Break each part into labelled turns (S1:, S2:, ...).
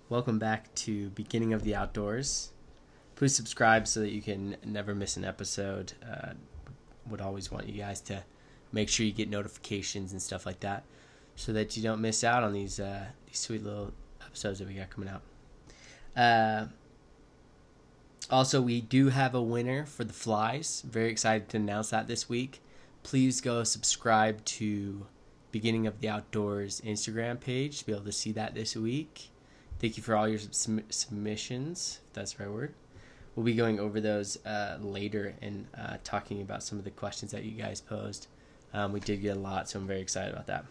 S1: Welcome back to Beginning of the Outdoors. Please subscribe so that you can never miss an episode. Would always want you guys to make sure you get notifications and stuff like that so that you don't miss out on these sweet little episodes that we got coming out. Also, we do have a winner for the flies. Very excited to announce that this week. Please go subscribe to Beginning of the Outdoors Instagram page to be able to see that this week. Thank you for all your submissions, if that's the right word. We'll be going over those later and talking about some of the questions that you guys posed. We did get a lot, so I'm very excited about that.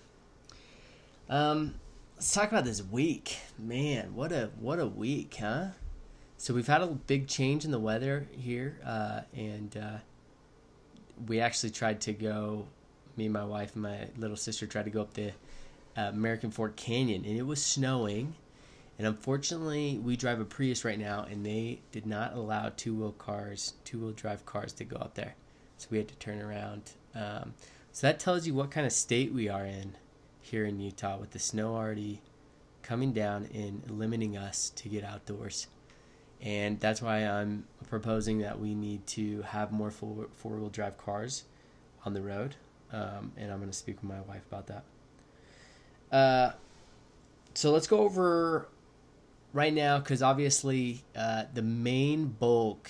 S1: Let's talk about this week. Man, what a week, huh? So we've had a big change in the weather here, and we actually tried to go, me and my wife and my little sister tried to go up the American Fork Canyon, and it was snowing. And unfortunately, we drive a Prius right now, and they did not allow two-wheel drive cars to go up there. So we had to turn around. So that tells you what kind of state we are in here in Utah, with the snow already coming down and limiting us to get outdoors. And that's why I'm proposing that we need to have more four-wheel drive cars on the road. And I'm going to speak with my wife about that. So let's go over right now, because obviously the main bulk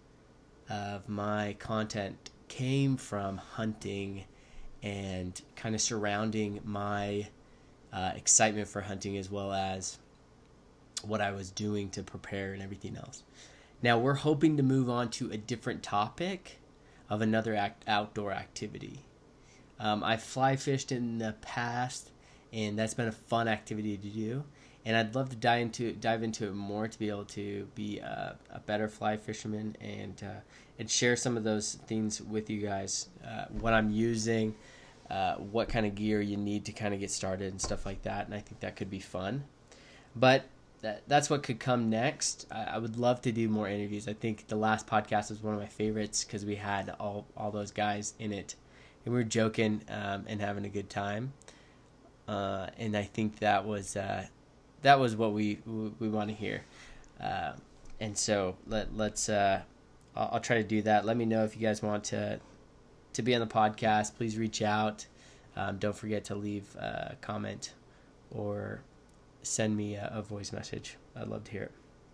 S1: of my content came from hunting and kind of surrounding my excitement for hunting, as well as what I was doing to prepare and everything else. Now we're hoping to move on to a different topic of another outdoor activity. I've fly fished in the past, and that's been a fun activity to do. And I'd love to dive into it more to be able to be a better fly fisherman and share some of those things with you guys. What I'm using, what kind of gear you need to kind of get started and stuff like that. And I think that could be fun. But that's what could come next. I would love to do more interviews. I think the last podcast was one of my favorites because we had all those guys in it, and we were joking and having a good time. And I think that was what we want to hear. And so let's I'll try to do that. Let me know if you guys want to be on the podcast. Please reach out. Don't forget to leave a comment or send me a voice message. I'd love to hear it.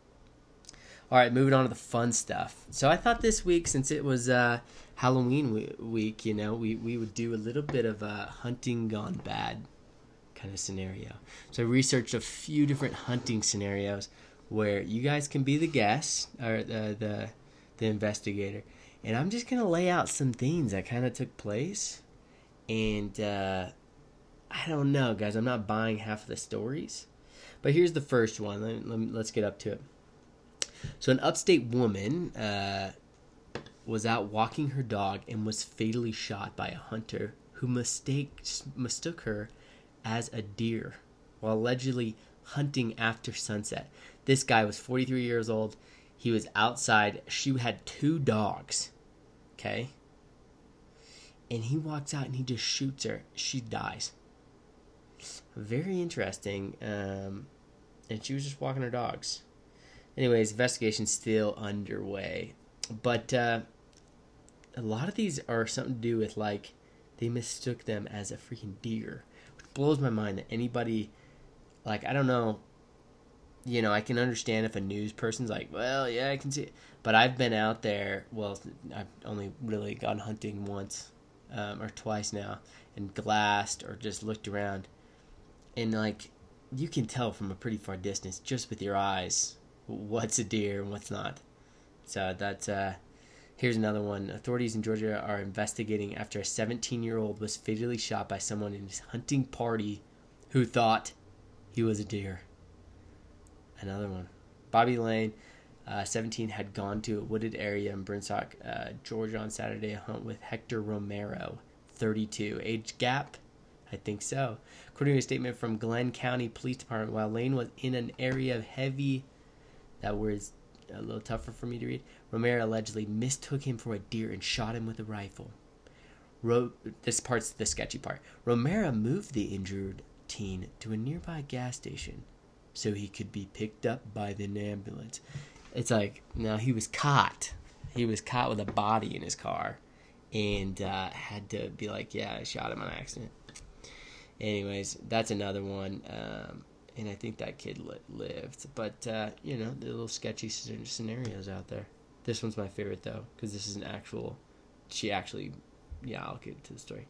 S1: All right, moving on to the fun stuff. So I thought this week, since it was Halloween week, we would do a little bit of a hunting gone bad kind of scenario. So I researched a few different hunting scenarios where you guys can be the guest or the investigator, and I'm just gonna lay out some things that kind of took place. And I don't know, guys. I'm not buying half of the stories. But here's the first one. Let's get up to it. So an upstate woman was out walking her dog and was fatally shot by a hunter who mistook her as a deer while allegedly hunting after sunset. This guy was 43 years old. He was outside. She had two dogs. Okay? And he walks out and he just shoots her. She dies. Very interesting. And she was just walking her dogs. Anyways, investigation's still underway. But a lot of these are something to do with, like, they mistook them as a freaking deer. Which blows my mind that anybody, like, I don't know, I can understand if a news person's like, well, yeah, I can see it. But I've been out there, well, I've only really gone hunting once or twice now, and glassed or just looked around. And, like, you can tell from a pretty far distance, just with your eyes, what's a deer and what's not. So that's, here's another one. Authorities in Georgia are investigating after a 17-year-old was fatally shot by someone in his hunting party who thought he was a deer. Another one. Bobby Lane, 17, had gone to a wooded area in Burnstock, Georgia on Saturday, a hunt with Hector Romero, 32. Age gap? I think so. According to a statement from Glenn County Police Department, while Lane was in an area of heavy, that word's a little tougher for me to read, Romero allegedly mistook him for a deer and shot him with a rifle. This part's the sketchy part. Romero moved the injured teen to a nearby gas station so he could be picked up by the ambulance. It's like, no, he was caught. He was caught with a body in his car and had to be like, yeah, I shot him on accident. Anyways, that's another one. And I think that kid lived. But, the little sketchy scenarios out there. This one's my favorite, though, because this is I'll get to the story.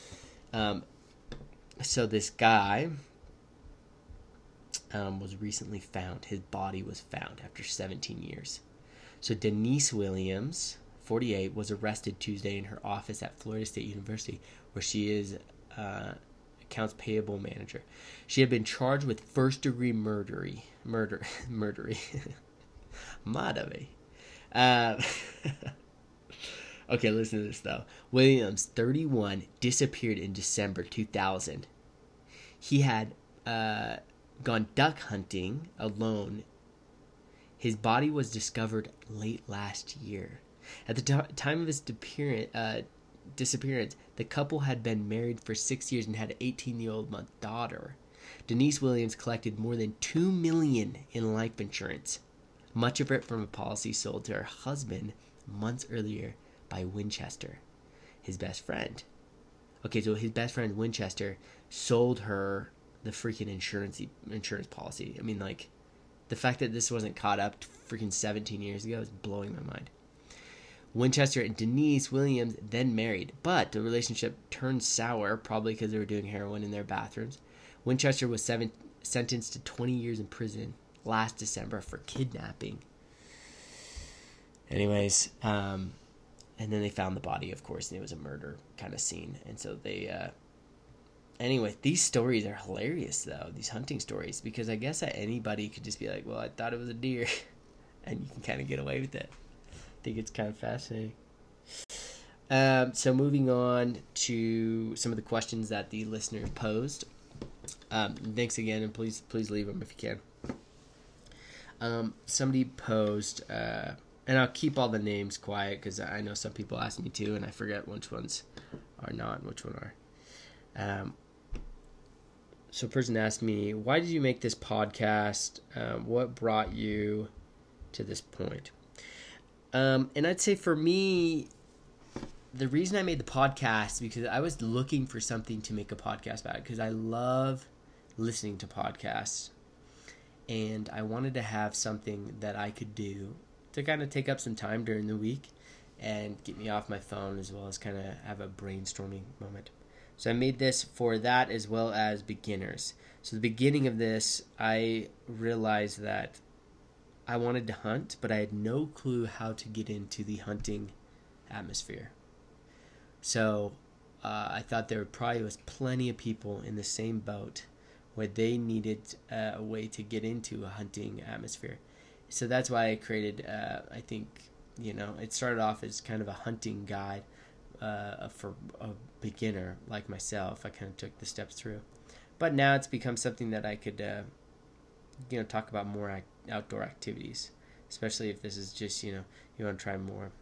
S1: So this guy was recently found. His body was found after 17 years. So Denise Williams, 48, was arrested Tuesday in her office at Florida State University, where she is accounts payable manager. She had been charged with first-degree murdery. Okay, listen to this, though. Williams, 31, disappeared in December 2000. He had gone duck hunting alone. His body was discovered late last year. At the time of his disappearance, the couple had been married for 6 years and had an 18-year-old daughter. Denise Williams collected more than $2 million in life insurance, much of it from a policy sold to her husband months earlier by Winchester, his best friend. Okay, so his best friend Winchester sold her the freaking insurance policy. I mean, like, the fact that this wasn't caught up freaking 17 years ago is blowing my mind. Winchester and Denise Williams then married, but the relationship turned sour, probably because they were doing heroin in their bathrooms. Winchester was sentenced to 20 years in prison last December for kidnapping. Anyways, and then they found the body, of course, and it was a murder kind of scene. And so they, anyway, these stories are hilarious, though, these hunting stories, because I guess that anybody could just be like, well, I thought it was a deer, and you can kind of get away with it. I think it's kind of fascinating. So moving on to some of the questions that the listeners posed. Thanks again, and please leave them if you can. Somebody posed... and I'll keep all the names quiet because I know some people ask me to, and I forget which ones are not and which one are. So a person asked me, why did you make this podcast? What brought you to this point? And I'd say for me, the reason I made the podcast is because I was looking for something to make a podcast about, because I love listening to podcasts. And I wanted to have something that I could do to kind of take up some time during the week and get me off my phone, as well as kind of have a brainstorming moment. So I made this for that as well as beginners. So the beginning of this, I realized that I wanted to hunt, but I had no clue how to get into the hunting atmosphere. So I thought there probably was plenty of people in the same boat where they needed a way to get into a hunting atmosphere. So that's why I created, I think, it started off as kind of a hunting guide for a beginner like myself. I kind of took the steps through. But now it's become something that I could, talk about more outdoor activities, especially if this is just, you want to try more.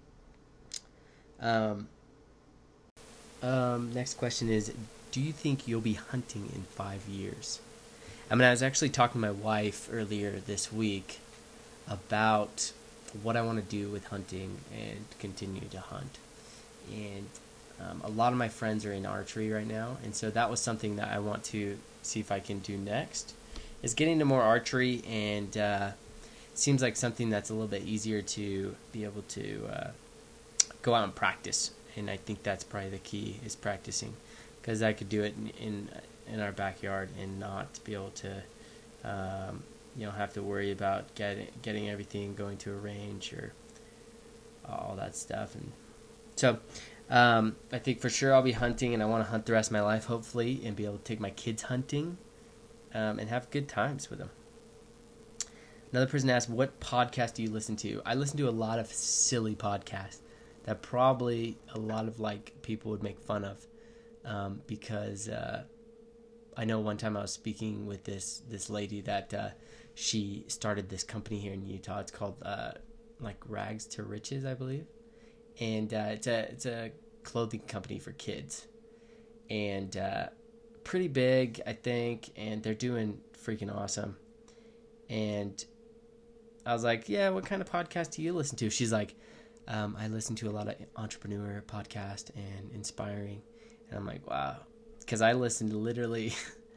S1: Next question is, do you think you'll be hunting in 5 years? I was actually talking to my wife earlier this week about what I want to do with hunting and continue to hunt. And a lot of my friends are in archery right now, and so that was something that I want to see if I can do next, is getting into more archery, and it seems like something that's a little bit easier to be able to go out and practice. And I think that's probably the key, is practicing, because I could do it in our backyard and not be able to have to worry about getting everything, going to a range or all that stuff. And so I think for sure I'll be hunting, and I want to hunt the rest of my life, hopefully, and be able to take my kids hunting and have good times with them. Another person asked, what podcast do you listen to? I listen to a lot of silly podcasts that probably a lot of people would make fun of, because I know one time I was speaking with this lady that she started this company here in Utah. It's called Rags to Riches, I believe, and it's a clothing company for kids, and pretty big, I think, and they're doing freaking awesome. And I was like, yeah, what kind of podcast do you listen to? She's like, I listen to a lot of entrepreneur podcast and inspiring. And I'm like, wow. Because I listen to literally,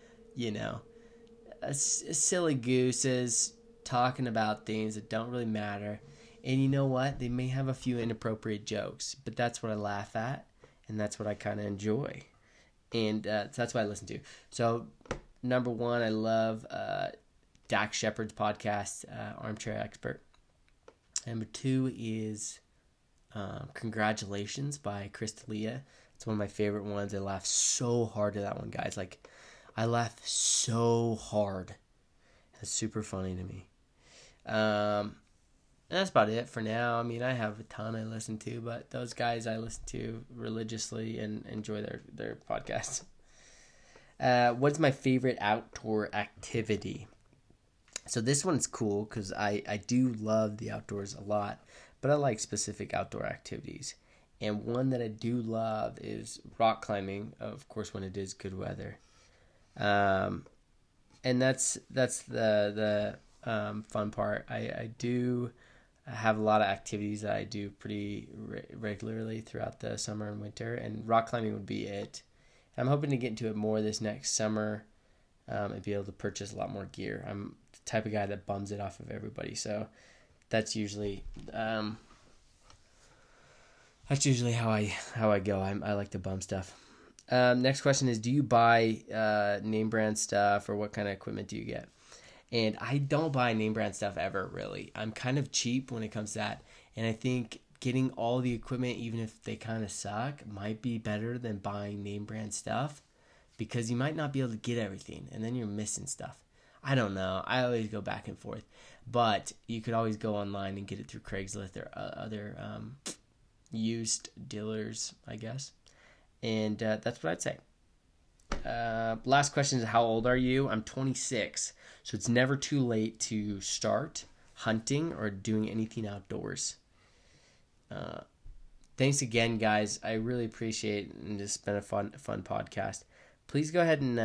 S1: silly gooses talking about things that don't really matter. And you know what? They may have a few inappropriate jokes, but that's what I laugh at, and that's what I kind of enjoy. And so that's what I listen to. So, number one, I love Dax Shepard's podcast, Armchair Expert. Number two is Congratulations by Chris D'Elia. It's one of my favorite ones. I laugh so hard at that one, guys. Like, I laugh so hard. It's super funny to me. And that's about it for now. I mean, I have a ton I listen to, but those guys I listen to religiously and enjoy their podcasts. What's my favorite outdoor activity? So this one's cool because I do love the outdoors a lot, but I like specific outdoor activities. And one that I do love is rock climbing, of course, when it is good weather. And that's the fun part. I do have a lot of activities that I do pretty regularly throughout the summer and winter, and rock climbing would be it. I'm hoping to get into it more this next summer and be able to purchase a lot more gear. I'm the type of guy that bums it off of everybody, so that's usually how I go. I like to bum stuff. Next question is, do you buy name brand stuff, or what kind of equipment do you get? And I don't buy name brand stuff ever, really. I'm kind of cheap when it comes to that. And I think getting all the equipment, even if they kind of suck, might be better than buying name brand stuff, because you might not be able to get everything, and then you're missing stuff. I don't know. I always go back and forth. But you could always go online and get it through Craigslist or other used dealers, I guess. And that's what I'd say. Last question is, how old are you? I'm 26. So it's never too late to start hunting or doing anything outdoors. Thanks again, guys. I really appreciate it, and it's been a fun podcast. Please go ahead and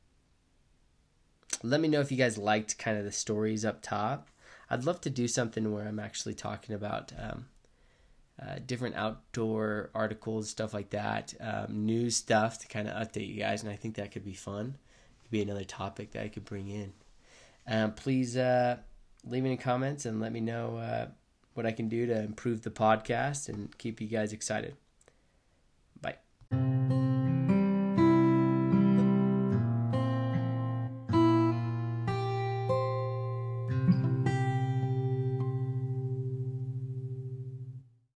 S1: let me know if you guys liked kind of the stories up top. I'd love to do something where I'm actually talking about different outdoor articles, stuff like that, news stuff to kind of update you guys, and I think that could be fun. Could be another topic that I could bring in. Please leave any comments and let me know what I can do to improve the podcast and keep you guys excited.